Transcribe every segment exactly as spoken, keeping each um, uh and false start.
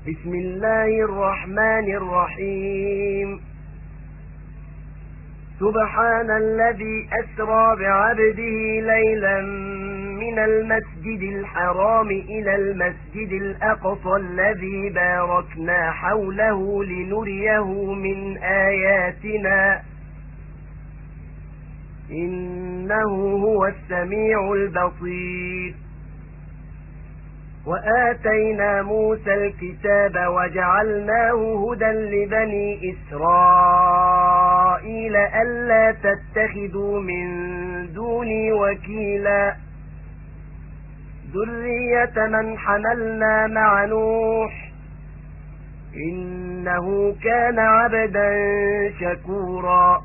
بسم الله الرحمن الرحيم. سبحان الذي أسرى بعبده ليلا من المسجد الحرام إلى المسجد الأقصى الذي باركنا حوله لنريه من آياتنا إنه هو السميع البصير. وآتينا موسى الكتاب وجعلناه هدى لبني إسرائيل ألا تتخذوا من دوني وكيلا ذرية من حملنا مع نوح إنه كان عبدا شكورا.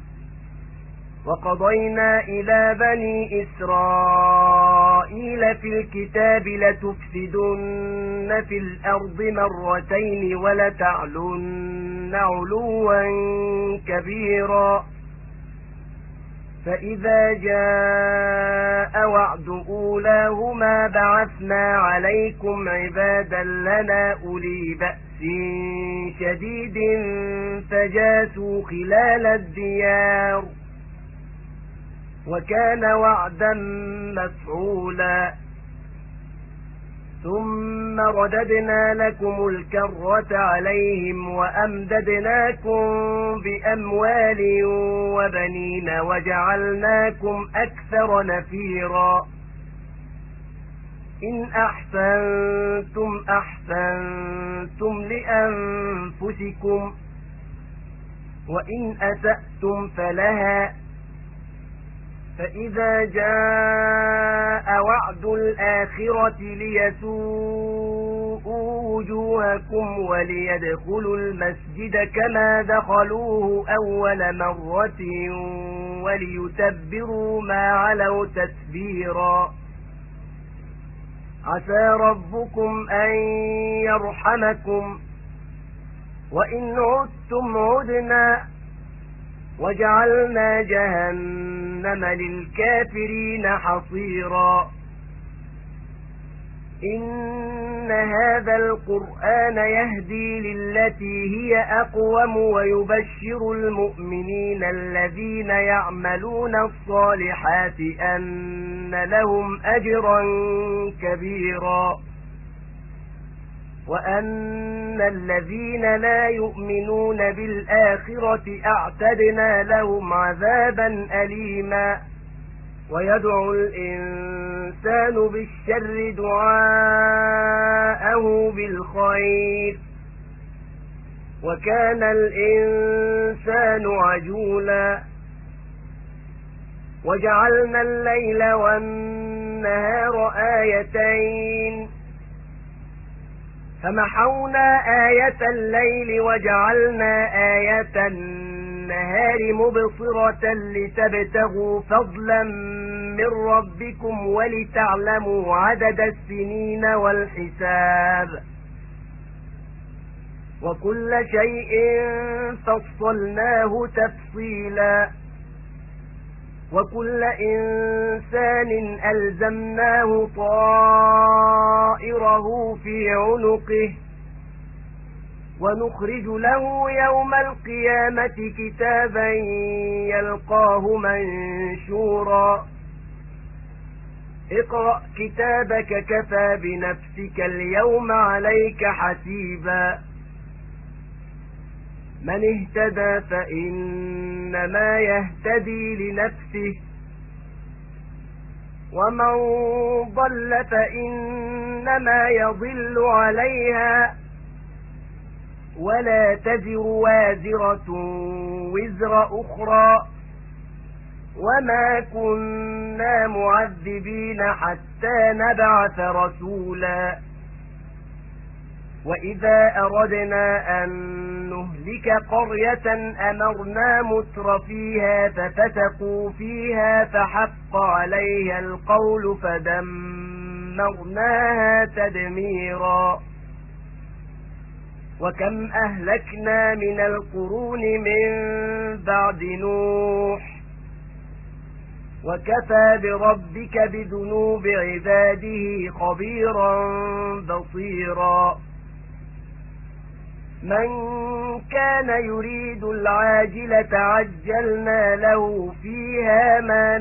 وقضينا إلى بني إسرائيل في الكتاب لتفسدن في الأرض مرتين ولتعلن علوا كبيرا. فإذا جاء وعد أولاهما بعثنا عليكم عبادا لنا أولي بأس شديد فجاسوا خلال الديار وكان وعدا مفعولا. ثم رددنا لكم الكرة عليهم وأمددناكم بأموال وبنين وجعلناكم أكثر نفيرا. إن أحسنتم أحسنتم لأنفسكم وإن أسأتم فلها. فإذا جاء وعد الآخرة ليسوءوا وجوهكم وليدخلوا المسجد كما دخلوه أول مرة وليتبروا ما علوا تتبيرا. عسى ربكم أن يرحمكم وإن عدتم عدنا وجعلنا جهنم للكافرين حصيرا. إن هذا القرآن يهدي للتي هي أقوم ويبشر المؤمنين الذين يعملون الصالحات أن لهم أجرا كبيرا وأن الذين لا يؤمنون بالآخرة أعتدنا لهم عذابا أليما. ويدعو الإنسان بالشر دعاءه بالخير وكان الإنسان عجولا. وجعلنا الليل والنهار آيتين فمحونا آية الليل وجعلنا آية النهار مبصرة لتبتغوا فضلا من ربكم ولتعلموا عدد السنين والحساب وكل شيء فصلناه تفصيلا. وكل إنسان ألزمناه طائره في عنقه ونخرج له يوم القيامة كتابا يلقاه منشورا. اقرأ كتابك كفى بنفسك اليوم عليك حسيبا. من اهتدى فإنما يهتدي لنفسه ومن ضل فإنما يضل عليها ولا تزر وازرة وزر أخرى وما كنا معذبين حتى نبعث رسولا. وإذا أردنا أن نهلك قرية أمرنا متر فيها ففسقوا فيها فحق عليها القول فدمرناها تدميرا. وكم أهلكنا من القرون من بعد نوح وكفى بربك بذنوب عباده خبيرا بصيرا. من كان يريد العاجلة عجلنا له فيها ما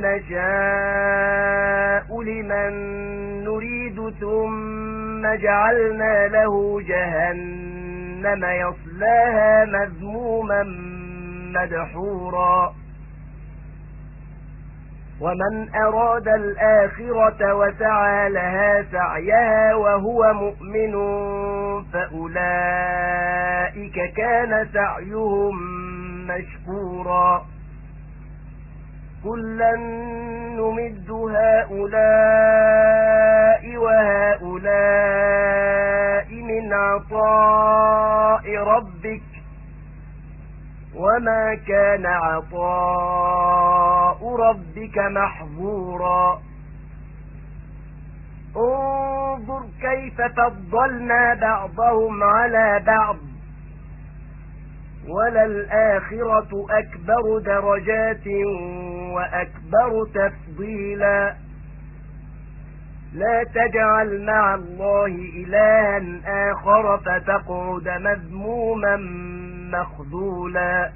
نشاء لمن نريد ثم جعلنا له جهنم يصلاها مذموما مدحورا ومن أراد الآخرة وسعى لها سعيها وهو مؤمن فأولئك كان سعيهم مشكورا كلا نمد هؤلاء وهؤلاء من عطاء ربك وما كان عطاء ربك محظورا انظر كيف فضلنا بعضهم على بعض وللآخرة أكبر درجات وأكبر تفضيلا لا تجعل مع الله إلها آخر فتقعد مذموما مخذولا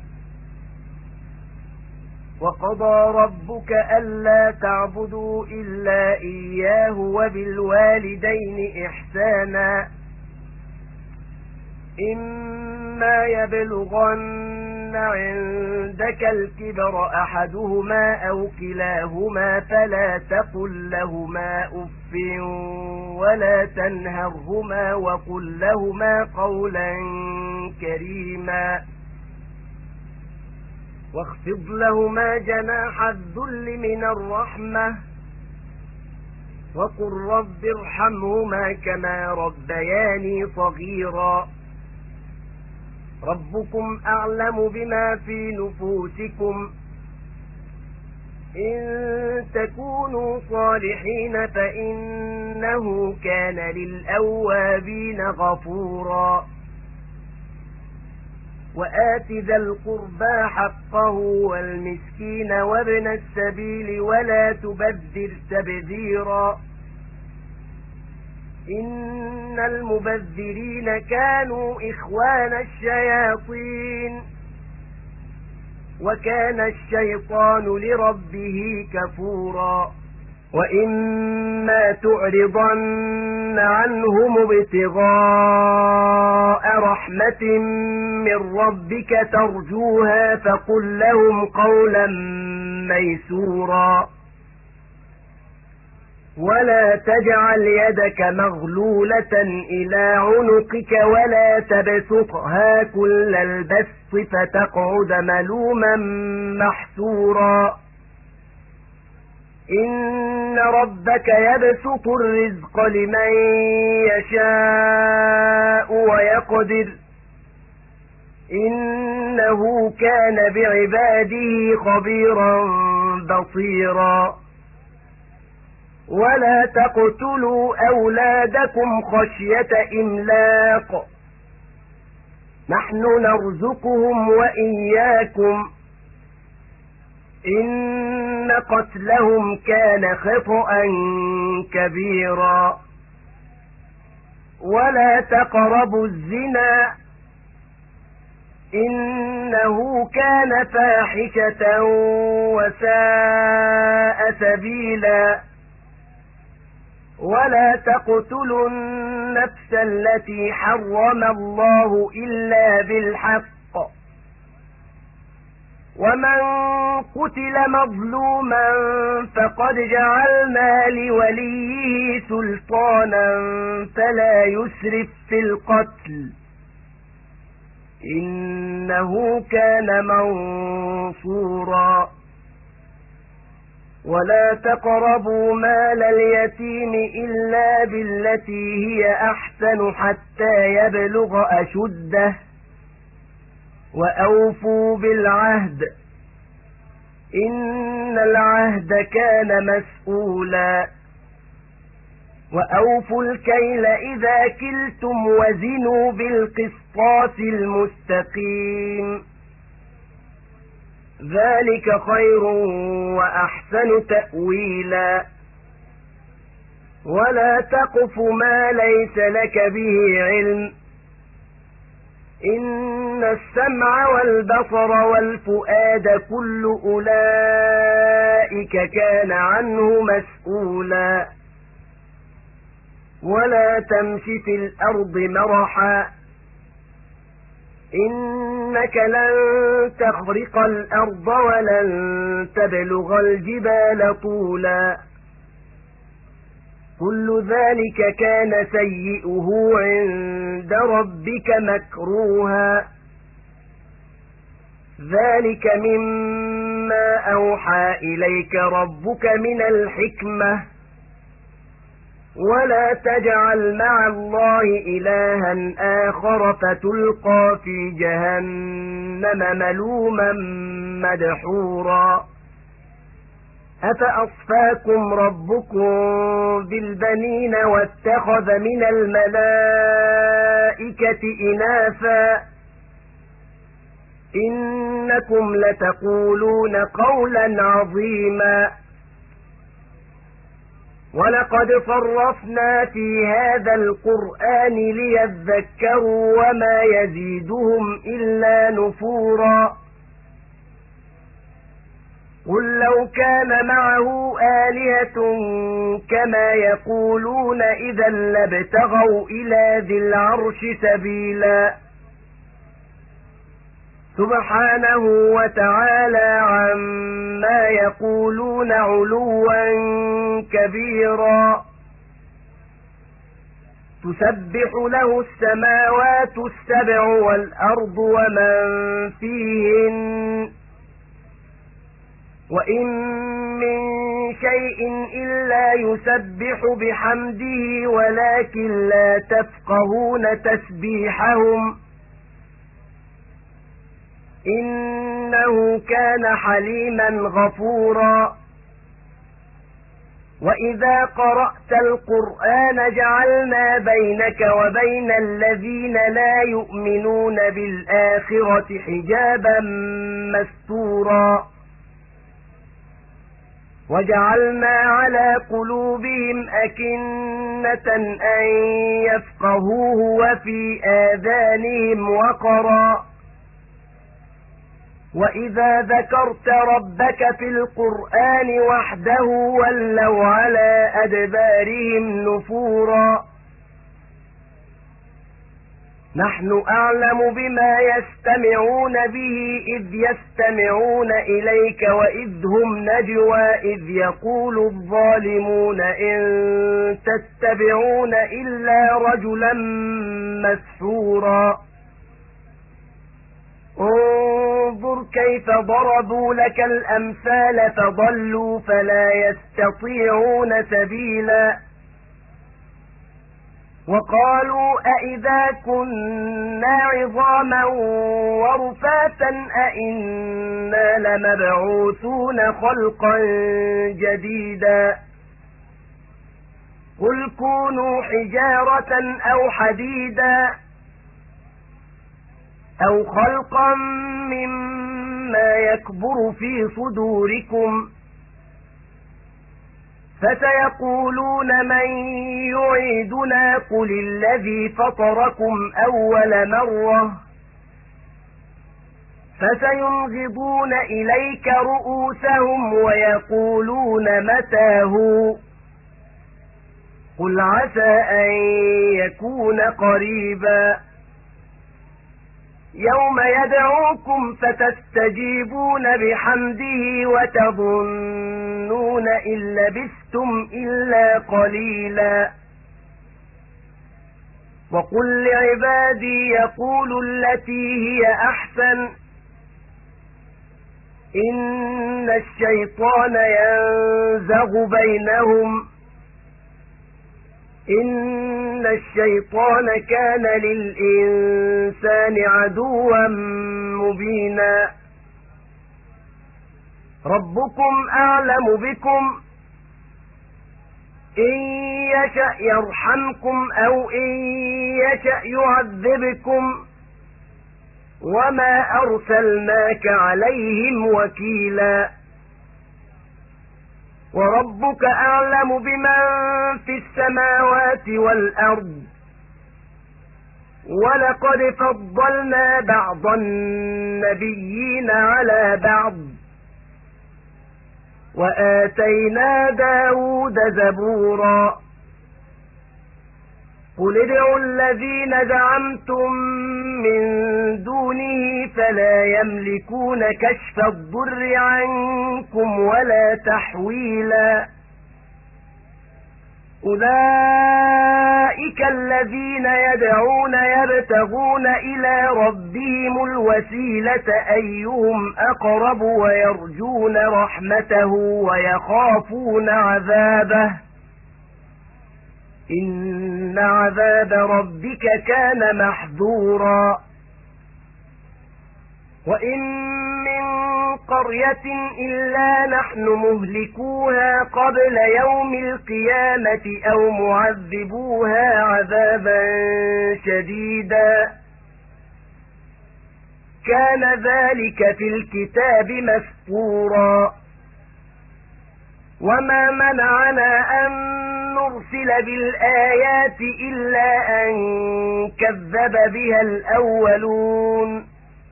وقضى ربك ألا تعبدوا إلا إياه وبالوالدين إحسانا إما يبلغن عندك الكبر أحدهما أو كلاهما فلا تقل لهما أف ولا تنهرهما وقل لهما قولا كريما واخفض لهما جناح الذل من الرحمة وقل رب ارحمهما كما ربياني صغيرا ربكم أعلم بما في نفوسكم إن تكونوا صالحين فإنه كان للأوابين غفورا وآت ذا القربى حقه والمسكين وابن السبيل ولا تبذر تبذيرا إن المبذرين كانوا إخوان الشياطين وكان الشيطان لربه كفورا وإما تعرضن عنهم ابتغاء رحمة من ربك ترجوها فقل لهم قولا ميسورا ولا تجعل يدك مغلولة إلى عنقك ولا تبسطها كل البسط فتقعد ملوما محسورا إن ربك يبسط الرزق لمن يشاء ويقدر إنه كان بعباده خبيرا بصيرا ولا تقتلوا أولادكم خشية إملاق نحن نرزقهم وإياكم إن قتلهم كان خطأ كبيرا ولا تقربوا الزنا إنه كان فاحشة وساء سبيلا ولا تقتلوا النفس التي حرم الله إلا بالحق ومن قتل مظلوما فقد جعلنا لوليه سلطانا فلا يسرف في القتل إنه كان منصورا ولا تقربوا مال اليتيم إلا بالتي هي أحسن حتى يبلغ أشده وأوفوا بالعهد إن العهد كان مسؤولا وأوفوا الكيل إذا كلتم وزنوا بالقسطاس المستقيم ذلك خير وأحسن تأويلا ولا تقف ما ليس لك به علم إن السمع والبصر والفؤاد كل أولئك كان عنه مسؤولا ولا تمش في الأرض مرحا إنك لن تخرق الأرض ولن تبلغ الجبال طولا كل ذلك كان سيئه عند ربك مكروها ذلك مما أوحى إليك ربك من الحكمة ولا تجعل مع الله إلها آخر فتلقى في جهنم ملوما مدحورا أفأصفاكم ربكم بالبنين واتخذ من الملائكة إناثا إنكم لتقولون قولا عظيما ولقد صرفنا في هذا القرآن ليذكروا وما يزيدهم إلا نفورا قل لو كان معه آلهة كما يقولون إذا لابتغوا إلى ذي العرش سبيلا سبحانه وتعالى عما يقولون علوا كبيرا تسبح له السماوات السبع والأرض ومن فيهن وإن من شيء إلا يسبح بحمده ولكن لا تفقهون تسبيحهم إنه كان حليما غفورا وإذا قرأت القرآن جعلنا بينك وبين الذين لا يؤمنون بالآخرة حجابا مستورا وجعلنا على قلوبهم أكنة أن يفقهوه وفي آذانهم وقرا وإذا ذكرت ربك في القرآن وحده ولوا على أدبارهم نفورا نحن أعلم بما يستمعون به إذ يستمعون إليك وإذ هم نجوى إذ يقول الظالمون إن تتبعون إلا رجلا مسحورا انظر كيف ضربوا لك الأمثال فضلوا فلا يستطيعون سبيلا وقالوا أئذا كنا عظاما ورفاتا أئنا لمبعوثون خلقا جديدا قل كونوا حجارة أو حديدا أو خلقا مما يكبر في صدوركم فسيقولون من يعيدنا قل الذي فطركم أول مرة فسينغضون إليك رؤوسهم ويقولون متى هو قل عسى أن يكون قريبا يوم يدعوكم فتستجيبون بحمده وتظنون إن لبثتم إلا قليلا وقل لعبادي يقولوا التي هي أحسن إن الشيطان ينزغ بينهم إن الشيطان كان للإنسان عدوا مبينا ربكم أعلم بكم إن يشأ يرحمكم أو إن يشأ يعذبكم وما أرسلناك عليهم وكيلا وربك أعلم بمن في السماوات والأرض ولقد فضلنا بعض النبيين على بعض وآتينا داود زبورا قل ادعوا الذين زعمتم من دونه فلا يملكون كشف الضر عنكم ولا تحويلا أولئك الذين يدعون يبتغون إلى ربهم الوسيلة أيهم أقرب ويرجون رحمته ويخافون عذابه إن عذاب ربك كان محذورا وإن من قرية إلا نحن مهلكوها قبل يوم القيامة أو معذبوها عذابا شديدا كان ذلك في الكتاب مسطورا وما منعنا أن نرسل بالآيات إلا أن كذب بها الأولون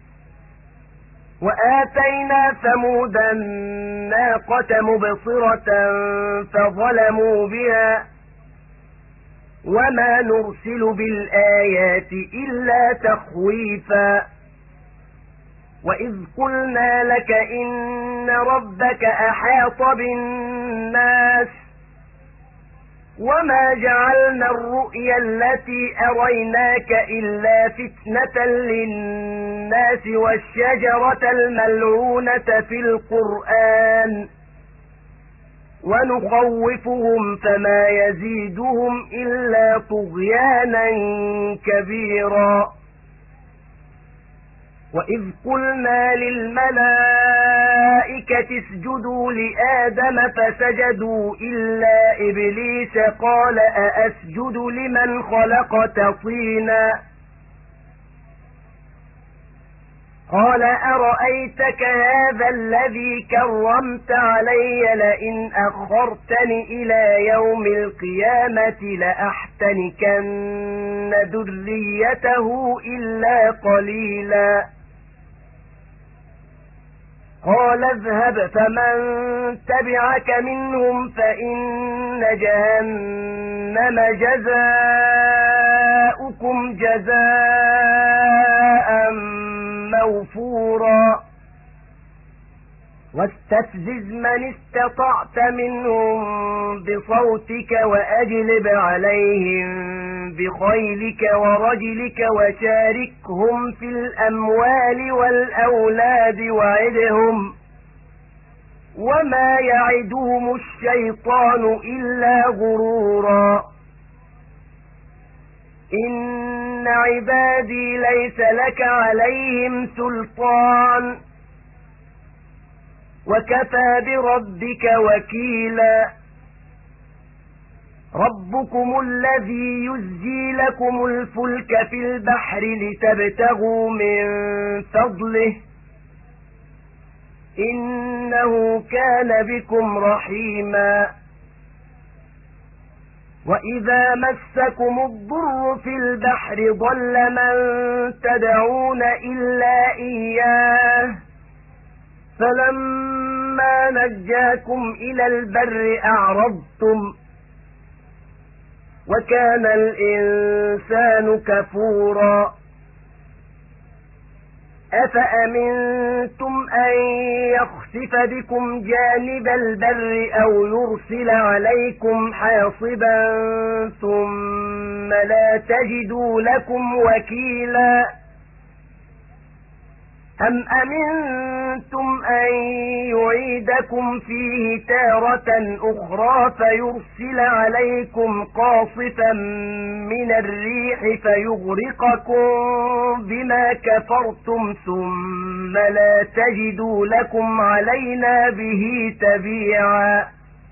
وآتينا ثمود الناقة مبصرة فظلموا بها وما نرسل بالآيات إلا تخويفا وإذ قلنا لك إن ربك أحاط بالناس وما جعلنا الرؤيا التي أريناك إلا فتنة للناس والشجرة الملعونة في القرآن ونخوفهم فما يزيدهم إلا طغيانا كبيرا وإذ قلنا للملائكة اسجدوا لآدم فسجدوا إلا إبليس قال أأسجد لمن خلقت طينا قال أرأيتك هذا الذي كرمت علي لئن أخرتني إلى يوم القيامة لأحتنكن ذريته إلا قليلا قال اذهب فمن تبعك منهم فإن جهنم جزاؤكم جزاء موفورا واستفزز من استطعت منهم بصوتك وأجلب عليهم بخيلك ورجلك وشاركهم في الأموال والأولاد وعدهم وما يعدهم الشيطان إلا غرورا إن عبادي ليس لك عليهم سلطان وكفى بربك وكيلا ربكم الذي يزجي لكم الفلك في البحر لتبتغوا من فضله إنه كان بكم رحيما وإذا مسكم الضر في البحر ضل من تدعون إلا إياه فلما نجاكم إلى البر أعرضتم وكان الإنسان كفورا أفأمنتم أن يخسف بكم جانب البر أو يرسل عليكم حاصبا ثم لا تجدوا لكم وكيلا أم أمنتم أن يعيدكم فيه تارة أخرى فيرسل عليكم قاصفا من الريح فيغرقكم بما كفرتم ثم لا تجدوا لكم علينا به تبيعا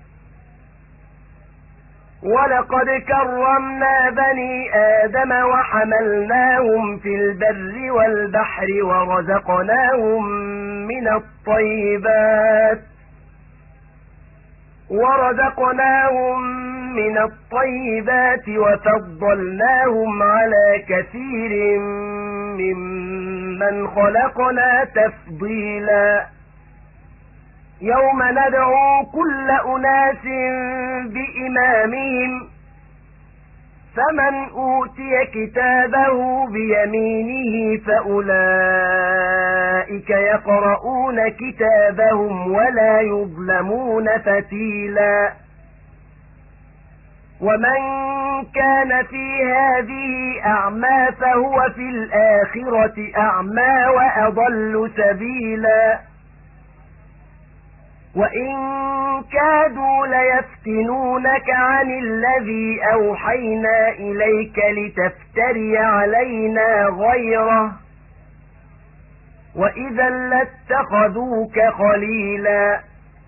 ولقد كرمنا بني آدم وحملناهم في البر والبحر ورزقناهم من الطيبات ورزقناهم من الطيبات وفضلناهم على كثير ممن خلقنا تفضيلا يوم ندعو كل أناس بإمامهم فمن أوتي كتابه بيمينه فأولئك يقرؤون كتابهم ولا يظلمون فتيلا ومن كان في هذه أعمى فهو في الآخرة أعمى وأضل سبيلا وإن كادوا ليفتنونك عن الذي أوحينا إليك لتفتري علينا غيره وإذا لاتخذوك خليلا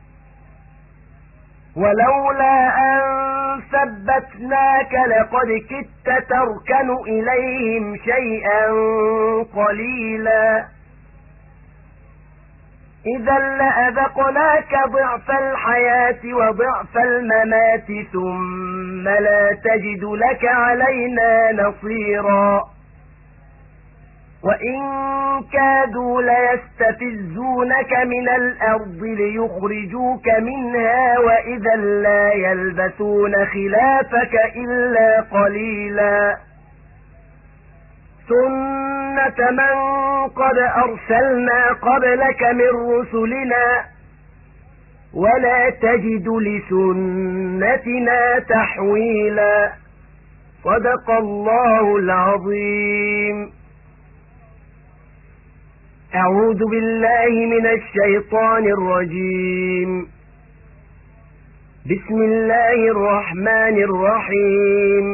ولولا أن ثبتناك لقد كدت تركن إليهم شيئا قليلا إذا لأذقناك ضعف الحياة وضعف الممات ثم لا تجد لك علينا نصيرا وإن كادوا ليستفزونك من الأرض ليخرجوك منها وإذا لا يلبثون خلافك إلا قليلا سنة من قد أرسلنا قبلك من رسلنا ولا تجد لسنتنا تحويلا صدق الله العظيم. أعوذ بالله من الشيطان الرجيم. بسم الله الرحمن الرحيم.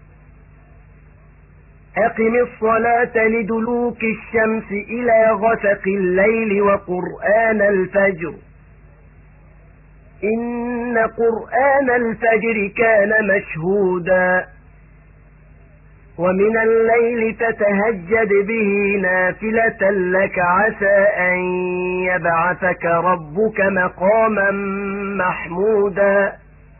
أقم الصلاة لدلوك الشمس إلى غسق الليل وقرآن الفجر إن قرآن الفجر كان مشهودا ومن الليل فتهجد به نافلة لك عسى أن يبعثك ربك مقاما محمودا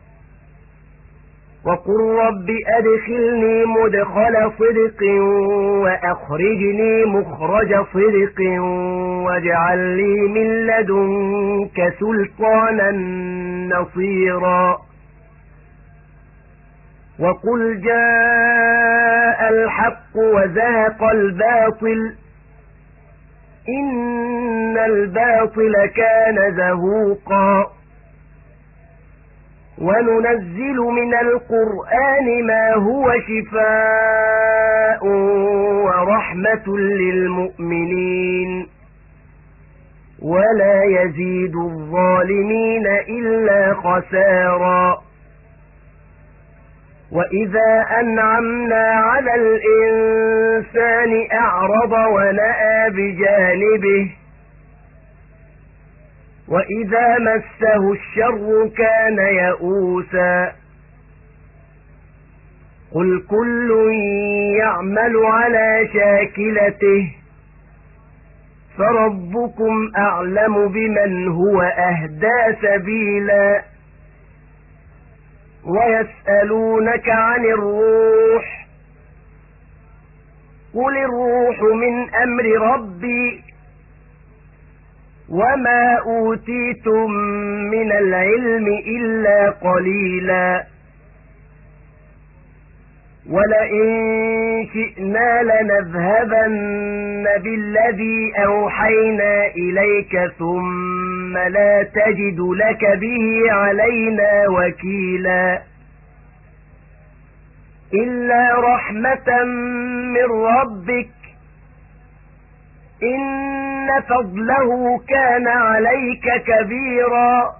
وقل رب أدخلني مدخل صدق وأخرجني مخرج صدق واجعل لي من لدنك سلطانا نصيرا وقل جاء الحق وزهق الباطل إن الباطل كان زهوقا وننزل من القرآن ما هو شفاء ورحمة للمؤمنين ولا يزيد الظالمين إلا خسارا وإذا أنعمنا على الإنسان أعرض ونأى بجانبه وإذا مسه الشر كان يئوسا قل كل يعمل على شاكلته فربكم أعلم بمن هو أهدى سبيلا ويسألونك عن الروح قل الروح من أمر ربي وما أوتيتم من العلم إلا قليلا ولئن شئنا لنذهبن بالذي أوحينا إليك ثم لا تجد لك به علينا وكيلا إلا رحمة من ربك إن فضله كان عليك كبيرا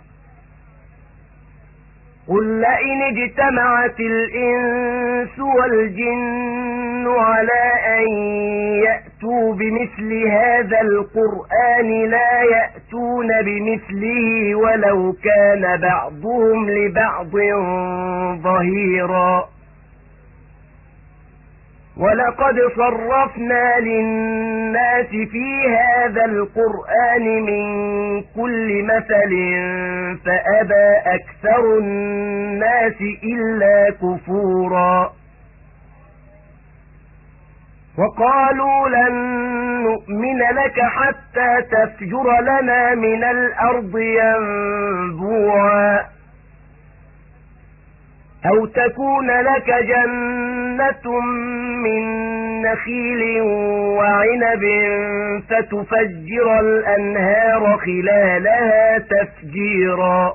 قل لئن اجتمعت الإنس والجن على أن يأتوا بمثل هذا القرآن لا يأتون بمثله ولو كان بعضهم لبعض ظهيرا ولقد صرفنا للناس في هذا القرآن من كل مثل فأبى أكثر الناس إلا كفورا وقالوا لن نؤمن لك حتى تفجر لنا من الأرض ينبوعا أو تكون لك جنة من نخيل وعنب فتفجر الأنهار خلالها تفجيرا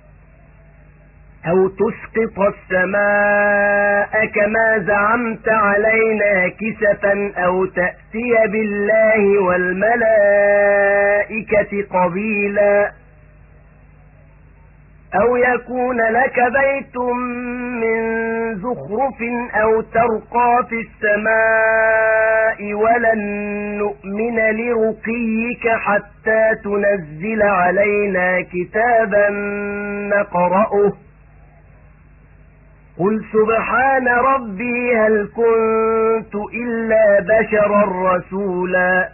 أو تسقط السماء كما زعمت علينا كسفا أو تأتي بالله والملائكة قبيلا أو يكون لك بيت من زخرف أو ترقى في السماء ولن نؤمن لرقيك حتى تنزل علينا كتابا نقرأه قل سبحان ربي هل كنت إلا بشرا رسولا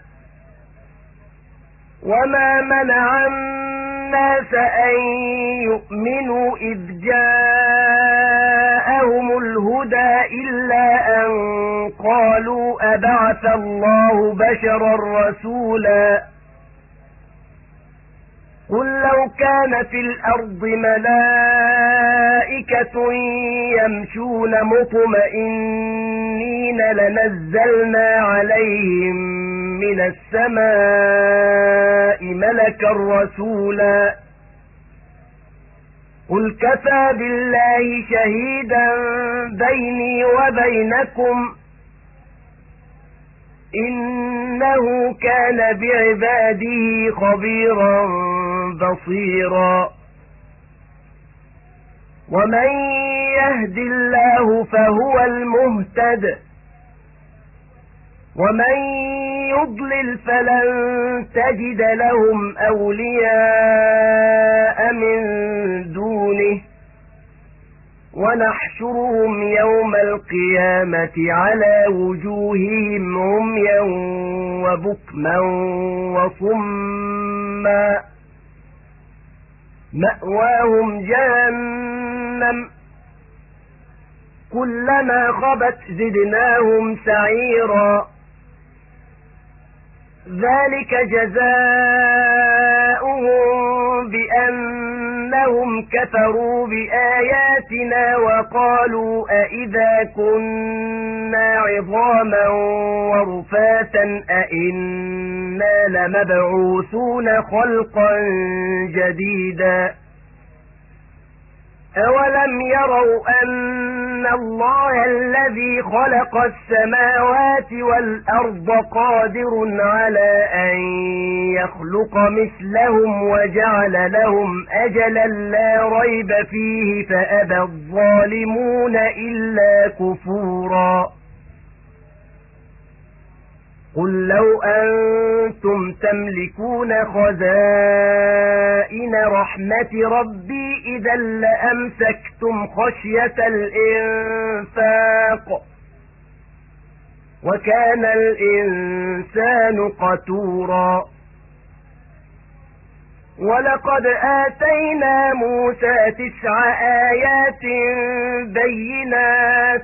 وما منع الناس أن يؤمنوا إذ جاءهم الهدى إلا أن قالوا أبعث الله بشرا رسولا قل لو كان في الأرض ملائكة يمشون مطمئنين لنزلنا عليهم من السماء ملكا رسولا قل كفى بالله شهيدا بيني وبينكم إنه كان بعباده خبيرا بصيرا ومن يهد الله فهو المهتد ومن يضلل فلن تجد لهم أولياء من دونه ونحشرهم يوم القيامة على وجوههم عميا وبكما وصما مأواهم جهنم كلما خبت زدناهم سعيرا ذلك جزاؤهم بأنهم كفروا بآياتنا وقالوا أئذا كنا عظاما ورفاتا أئنا لمبعوثون خلقا جديدا أولم يروا أن الله الذي خلق السماوات والأرض قادر على أن يخلق مثلهم وجعل لهم أجلا لا ريب فيه فأبى الظالمون إلا كفورا قل لو أنتم تملكون خزائن رحمة ربي إذا لأمسكتم خشية الإنفاق وكان الإنسان قتورا ولقد آتينا موسى تسع آيات بينات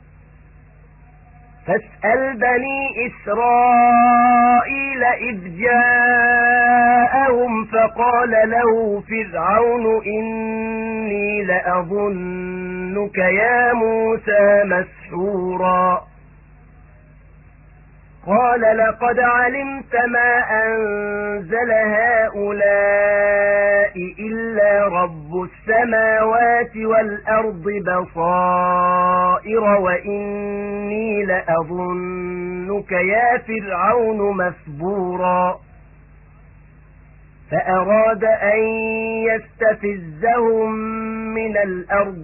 فاسأل بني إسرائيل إذ جاءهم فقال له فرعون إني لأظنك يا موسى مسحورا قال لقد علمت ما أنزل هؤلاء إلا رب السماوات والأرض بصائر وإني لأظنك يا فرعون مثبورا فأراد أن يستفزهم من الأرض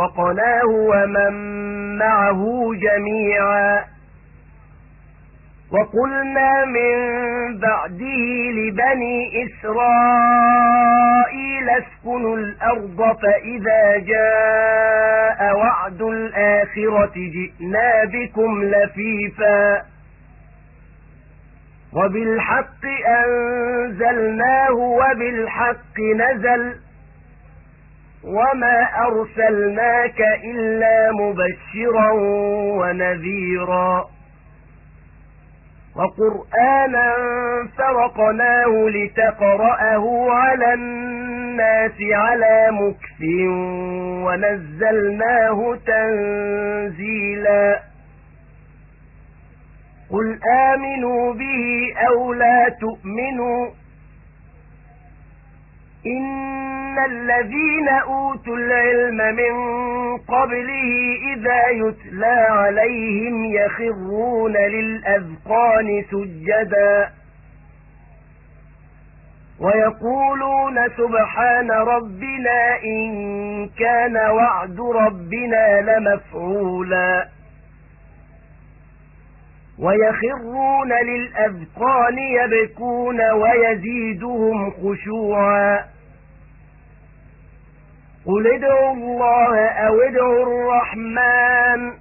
فأغرقناه ومن معه جميعا وقلنا من بعده لبني إسرائيل اسكنوا الأرض فإذا جاء وعد الآخرة جئنا بكم لفيفا وبالحق أنزلناه وبالحق نزل وما أرسلناك إلا مبشرا ونذيرا وقرآنا فرقناه لتقرأه على الناس على مكث ونزلناه تنزيلا قل آمنوا به أو لا تؤمنوا إن الذين أوتوا العلم من قبله إذا يتلى عليهم يخرون للأذقان سجدا ويقولون سبحان ربنا إن كان وعد ربنا لمفعولا ويخرون للأذقان يبكون ويزيدهم خشوعا قل ادعوا الله أو ادعوا الرحمن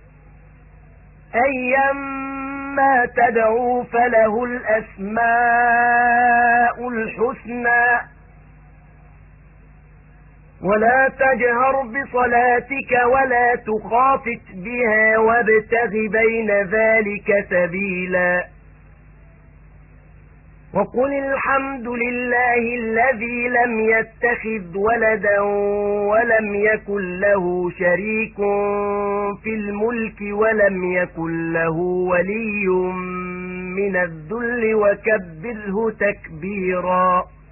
أيما تدعوا فله الأسماء الحسنى ولا تجهر بصلاتك ولا تخافت بها وابتغ بين ذلك سبيلا وقل الحمد لله الذي لم يتخذ ولدا ولم يكن له شريك في الملك ولم يكن له ولي من الذل وكبره تكبيرا